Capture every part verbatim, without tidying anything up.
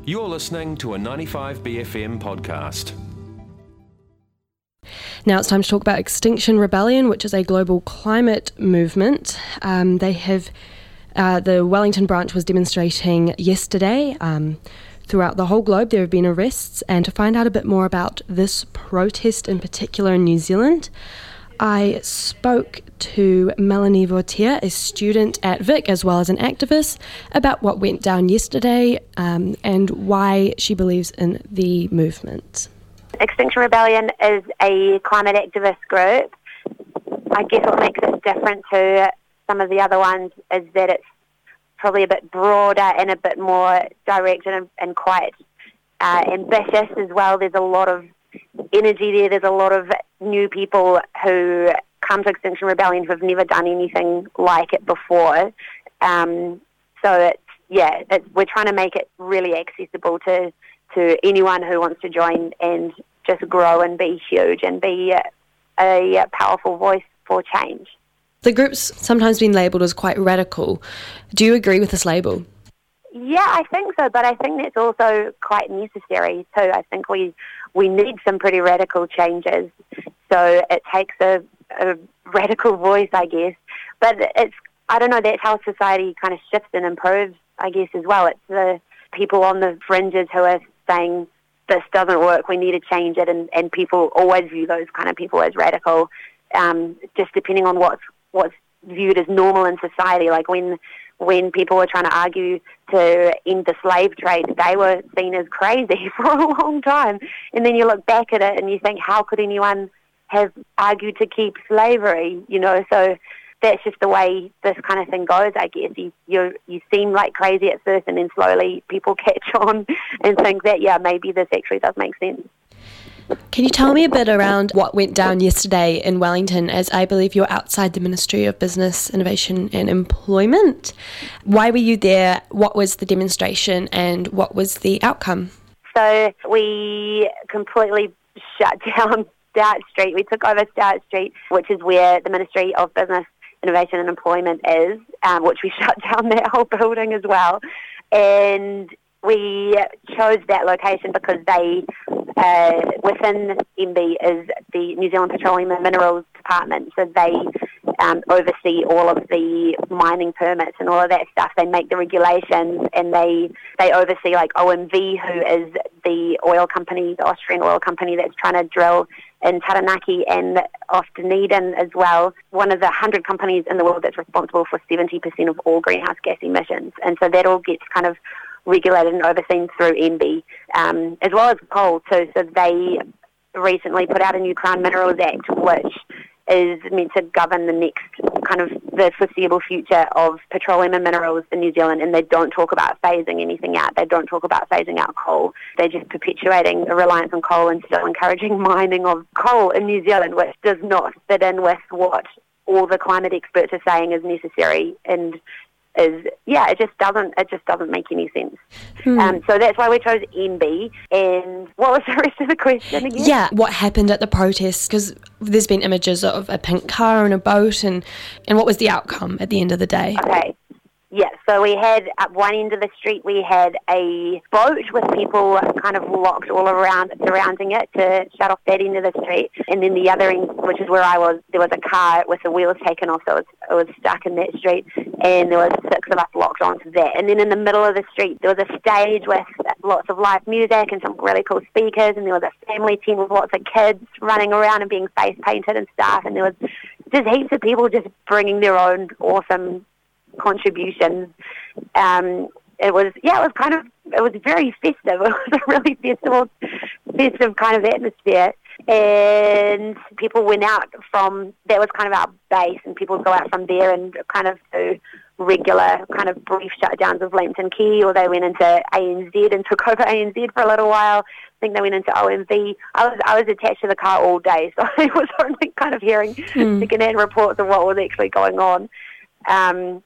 You're listening to a ninety-five B F M podcast. Now it's time to talk about Extinction Rebellion, which is a global climate movement. Um, they have, uh, the Wellington branch was demonstrating yesterday. Um, throughout the whole globe, there have been arrests. And to find out a bit more about this protest in particular in New Zealand, I spoke to Melanie Vautier, a student at Vic as well as an activist, about what went down yesterday um, and why she believes in the movement. Extinction Rebellion is a climate activist group. I guess what makes it different to some of the other ones is that it's probably a bit broader and a bit more direct and, and quite uh, ambitious as well. There's a lot of energy there. There's a lot of new people who come to Extinction Rebellion who have never done anything like it before. Um, so it's, yeah, it's, we're trying to make it really accessible to, to anyone who wants to join and just grow and be huge and be a, a powerful voice for change. The group's sometimes been labelled as quite radical. Do you agree with this label? Yeah, I think so, but I think that's also quite necessary too. I think we we need some pretty radical changes, so it takes a, a radical voice, I guess. But it's, I don't know, that's how society kind of shifts and improves, I guess, as well. It's the people on the fringes who are saying, this doesn't work, we need to change it, and, and people always view those kind of people as radical, um, just depending on what's, what's viewed as normal in society. Like when when people were trying to argue to end the slave trade, they were seen as crazy for a long time. And then you look back at it and you think, how could anyone have argued to keep slavery? You know, so that's just the way this kind of thing goes, I guess. You you, you seem like crazy at first, and then slowly people catch on and think that, yeah, maybe this actually does make sense. Can you tell me a bit around what went down yesterday in Wellington, as I believe you're outside the Ministry of Business, Innovation and Employment? Why were you there? What was the demonstration and what was the outcome? So we completely shut down Start Street. We took over Start Street, which is where the Ministry of Business, Innovation and Employment is, um, which we shut down that whole building as well. And we chose that location because they, uh, within M B is the New Zealand Petroleum and Minerals Department, so they um, oversee all of the mining permits and all of that stuff. They make the regulations, and they they oversee like O M V, who is the oil company, the Austrian oil company that's trying to drill in Taranaki and off Dunedin as well. One of the one hundred companies in the world that's responsible for seventy percent of all greenhouse gas emissions. And so that all gets kind of regulated and overseen through M B, um, as well as coal too. So they recently put out a new Crown Minerals Act, which is meant to govern the next kind of the foreseeable future of petroleum and minerals in New Zealand, and they don't talk about phasing anything out. They don't talk about phasing out coal. They're just perpetuating a reliance on coal and still encouraging mining of coal in New Zealand, which does not fit in with what all the climate experts are saying is necessary, and is, yeah, it just doesn't, it just doesn't make any sense. Hmm. Um, so that's why we chose M B. And what was the rest of the question again? Yeah, what happened at the protests? Because there's been images of a pink car and a boat, and, and what was the outcome at the end of the day? Okay. Yeah, so we had, at one end of the street, we had a boat with people kind of locked all around, surrounding it to shut off that end of the street. And then the other end, which is where I was, there was a car with the wheels taken off, so it was, it was stuck in that street. And there was six of us locked onto that. And then in the middle of the street, there was a stage with lots of live music and some really cool speakers. And there was a family tent with lots of kids running around and being face painted and stuff. And there was just heaps of people just bringing their own awesome contributions. Um, it was, yeah, it was kind of, it was very festive. It was a really festival, festive kind of atmosphere. And people went out from, that was kind of our base, and people would go out from there and kind of do regular kind of brief shutdowns of Lambton Quay, or they went into A N Z and took over A N Z for a little while. I think they went into O M V. I was I was attached to the car all day, so I was only kind of hearing mm. second-hand reports of what was actually going on. Um,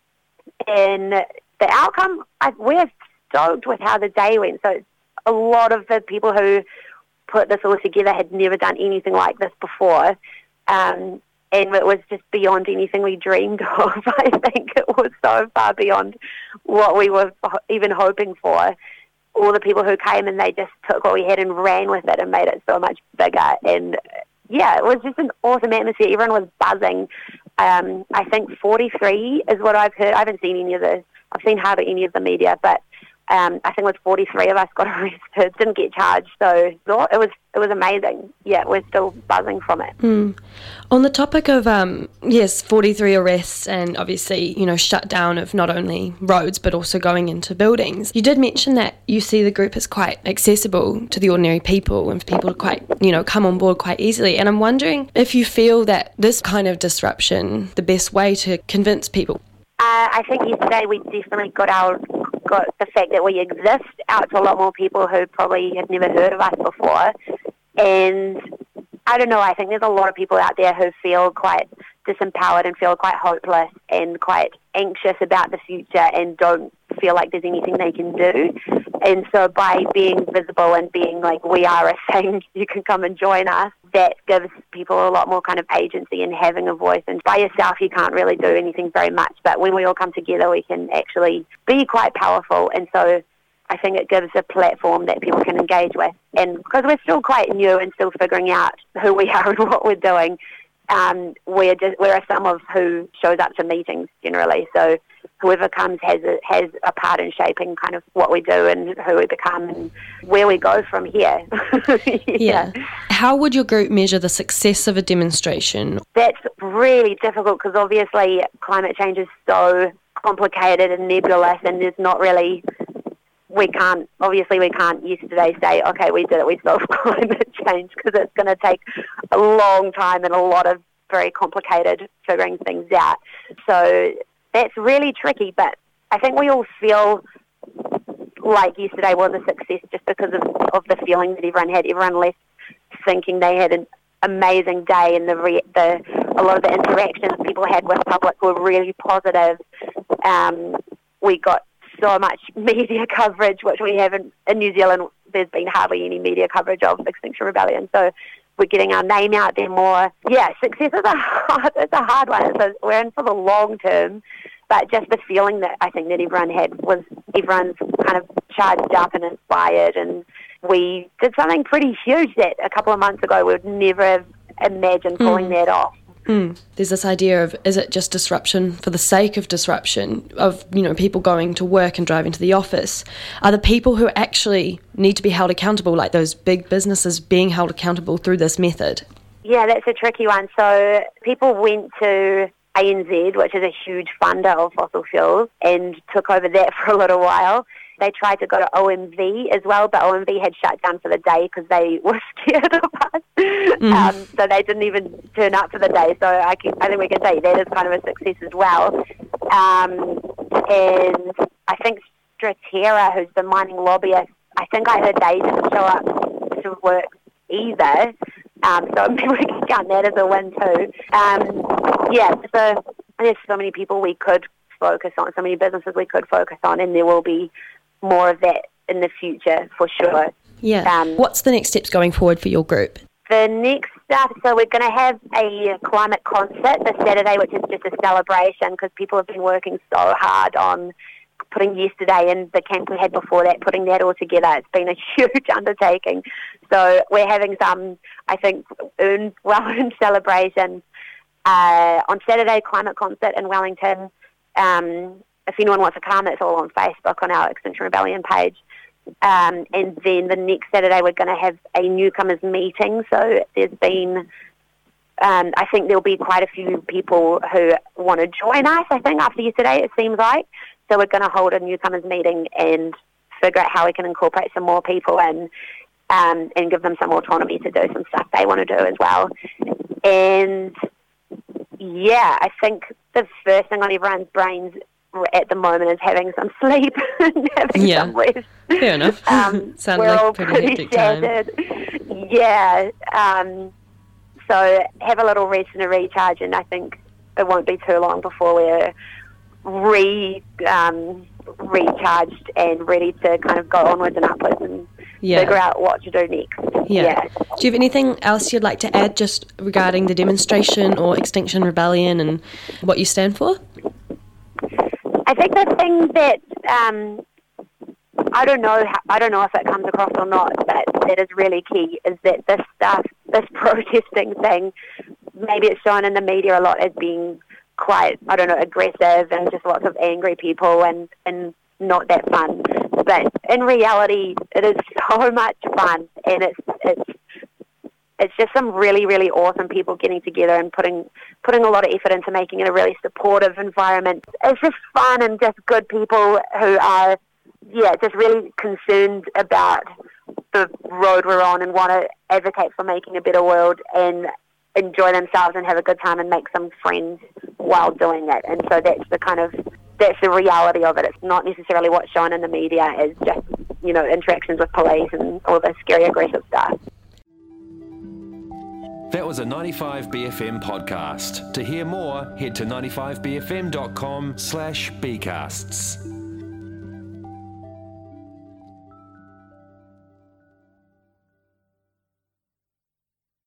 and the outcome, I, we're stoked with how the day went. So a lot of the people who put this all together had never done anything like this before. Um, and it was just beyond anything we dreamed of. I think it was so far beyond what we were even hoping for. all the people who came and they just took what we had and ran with it and made it so much bigger. And yeah, it was just an awesome atmosphere. Everyone was buzzing. Um, I think forty-three is what I've heard. I haven't seen any of the, I've seen hardly any of the media, but um, I think it was forty-three of us got arrested, didn't get charged. So it was it was amazing. Yeah, we're still buzzing from it. Mm. On the topic of, um, yes, forty-three arrests and obviously, you know, shutdown of not only roads but also going into buildings, you did mention that you see the group as quite accessible to the ordinary people and for people to quite, you know, come on board quite easily. And I'm wondering if you feel that this kind of disruption, the best way to convince people. Uh, I think yesterday we definitely got our got the fact that we exist out to a lot more people who probably had never heard of us before. And I don't know, I think there's a lot of people out there who feel quite disempowered and feel quite hopeless and quite anxious about the future and don't feel like there's anything they can do. And so by being visible and being like, we are a thing, you can come and join us, that gives people a lot more kind of agency and having a voice. And by yourself, you can't really do anything very much. But when we all come together, we can actually be quite powerful. And so I think it gives a platform that people can engage with. And because we're still quite new and still figuring out who we are and what we're doing, um, we're just we're a sum of who shows up to meetings generally. So whoever comes has a, has a part in shaping kind of what we do and who we become and where we go from here. yeah. yeah. How would your group measure the success of a demonstration? That's really difficult because obviously climate change is so complicated and nebulous and there's not really... We can't, obviously we can't yesterday say, okay, we did it, we solved climate change, because it's going to take a long time and a lot of very complicated figuring things out. So that's really tricky, but I think we all feel like yesterday was a success just because of, of the feeling that everyone had. Everyone left thinking they had an amazing day, and the, re- the a lot of the interactions people had with public were really positive. Um, we got so much media coverage, which we haven't in New Zealand. There's been hardly any media coverage of Extinction Rebellion, so we're getting our name out there more. Yeah, success is a hard, it's a hard one. So we're in for the long term, but just the feeling that I think that everyone had was everyone's kind of charged up and inspired, and we did something pretty huge that a couple of months ago we would never have imagined pulling mm. that off. Mm. There's this idea of, is it just disruption for the sake of disruption, of, you know, people going to work and driving to the office? Are the people who actually need to be held accountable, like those big businesses, being held accountable through this method? Yeah, that's a tricky one. So people went to A N Z, which is a huge funder of fossil fuels, and took over that for a little while. They tried to go to O M V as well, but O M V had shut down for the day because they were scared of us. Mm. Um, so they didn't even turn up for the day. So I, can, I think we can say that is kind of a success as well. Um, and I think Straterra, who's the mining lobbyist, I think I heard they didn't show up to work either. Um, so maybe we can count that as a win too. Um, yeah, so there's so many people we could focus on, so many businesses we could focus on, and there will be more of that in the future for sure. Yeah. Um, What's the next steps going forward for your group? The next stuff, so we're going to have a climate concert this Saturday, which is just a celebration because people have been working so hard on putting yesterday and the camp we had before that, putting that all together. It's been a huge undertaking. So we're having some, I think, earned, well-earned celebrations uh, on Saturday, climate concert in Wellington. Um, if anyone wants to come, it's all on Facebook on our Extinction Rebellion page. Um, and then the next Saturday we're going to have a newcomers meeting. So there's been, um, I think there'll be quite a few people who want to join us, I think, after yesterday, it seems like. So we're going to hold a newcomers meeting and figure out how we can incorporate some more people in um, and give them some autonomy to do some stuff they want to do as well. And yeah, I think the first thing on everyone's brains at the moment is having some sleep and having yeah. some rest. Fair enough. Um, Sounds we're like all a pretty, pretty hectic time. shattered. Yeah. Um, so have a little rest and a recharge, and I think it won't be too long before we're re um, recharged and ready to kind of go onwards and upwards and yeah. figure out what to do next. Yeah. yeah. Do you have anything else you'd like to add just regarding the demonstration or Extinction Rebellion and what you stand for? I think the thing that um, I don't know. How, I don't know if it comes across or not, but that is really key. Is that this stuff, this protesting thing, maybe it's shown in the media a lot as being quite, I don't know, aggressive and just lots of angry people and and not that fun. But in reality, it is so much fun, and it's it's it's just some really really awesome people getting together and putting putting a lot of effort into making it a really supportive environment. It's just fun and just good people who are, yeah, just really concerned about the road we're on and want to advocate for making a better world and enjoy themselves and have a good time and make some friends while doing it. And so that's the kind of, that's the reality of it. It's not necessarily what's shown in the media as just, you know, interactions with police and all the scary aggressive stuff. That was a ninety-five B F M podcast. To hear more, head to ninety-five b f m dot com slash bcasts.